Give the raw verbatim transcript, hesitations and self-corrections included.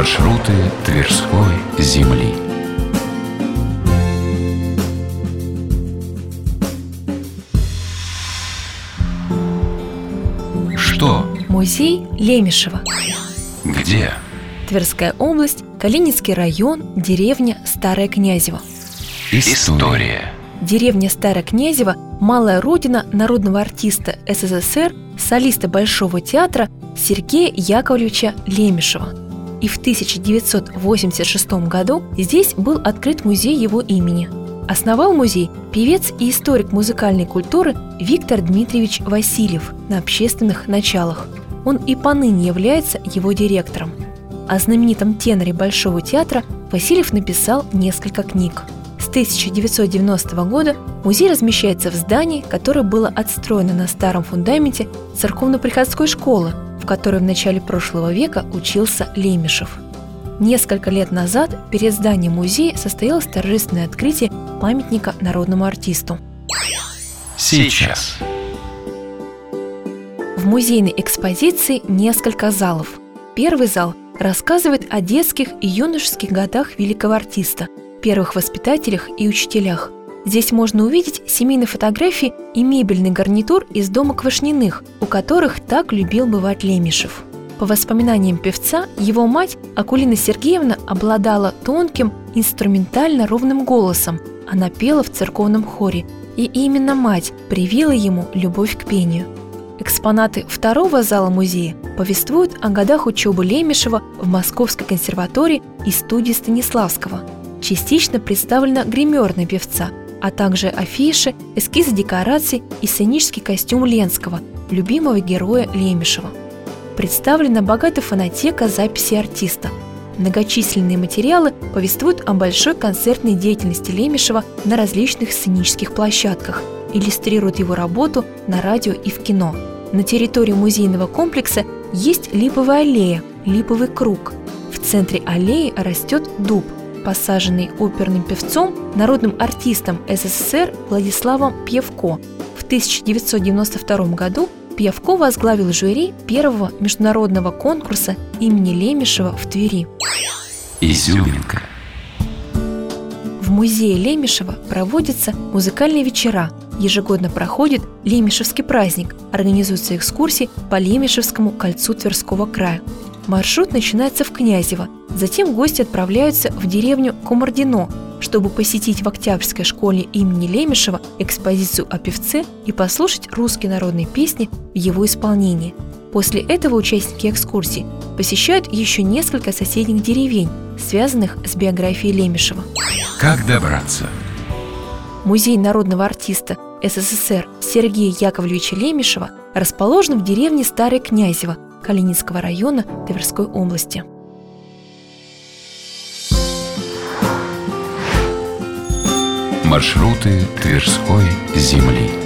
Маршруты Тверской земли. Что? Музей Лемешева. Где? Тверская область, Калининский район, деревня Старое Князево. История. Деревня Старое Князево – малая родина народного артиста СССР, солиста Большого театра Сергея Яковлевича Лемешева. И в тысяча девятьсот восемьдесят шестом году здесь был открыт музей его имени. Основал музей певец и историк музыкальной культуры Виктор Дмитриевич Васильев на общественных началах. Он и поныне является его директором. О знаменитом теноре Большого театра Васильев написал несколько книг. С тысяча девятьсот девяностого года музей размещается в здании, которое было отстроено на старом фундаменте церковно-приходской школы, в которой в начале прошлого века учился Лемешев. Несколько лет назад перед зданием музея состоялось торжественное открытие памятника народному артисту. Сейчас. В музейной экспозиции несколько залов. Первый зал рассказывает о детских и юношеских годах великого артиста, первых воспитателях и учителях. Здесь можно увидеть семейные фотографии и мебельный гарнитур из дома Квашниных, у которых так любил бывать Лемешев. По воспоминаниям певца, его мать Акулина Сергеевна обладала тонким, инструментально ровным голосом. Она пела в церковном хоре, и именно мать привила ему любовь к пению. Экспонаты второго зала музея повествуют о годах учебы Лемешева в Московской консерватории и студии Станиславского. Частично представлена гримерная певца, а также афиши, эскизы декораций и сценический костюм Ленского, любимого героя Лемешева. Представлена богатая фонотека записей артиста. Многочисленные материалы повествуют о большой концертной деятельности Лемешева на различных сценических площадках, иллюстрируют его работу на радио и в кино. На территории музейного комплекса есть липовая аллея, липовый круг. В центре аллеи растет дуб, посаженный оперным певцом, народным артистом СССР Владиславом Пьявко. В тысяча девятьсот девяносто втором году Пьявко возглавил жюри первого международного конкурса имени Лемешева в Твери. Изюминка. В музее Лемешева проводятся музыкальные вечера. Ежегодно проходит Лемешевский праздник, организуются экскурсии по Лемешевскому кольцу Тверского края. Маршрут начинается в Князево, затем гости отправляются в деревню Комардино, чтобы посетить в Октябрьской школе имени Лемешева экспозицию о певце и послушать русские народные песни в его исполнении. После этого участники экскурсии посещают еще несколько соседних деревень, связанных с биографией Лемешева. Как добраться? Музей народного артиста СССР Сергея Яковлевича Лемешева расположен в деревне Старое Князево Калининского района Тверской области. Маршруты Тверской земли.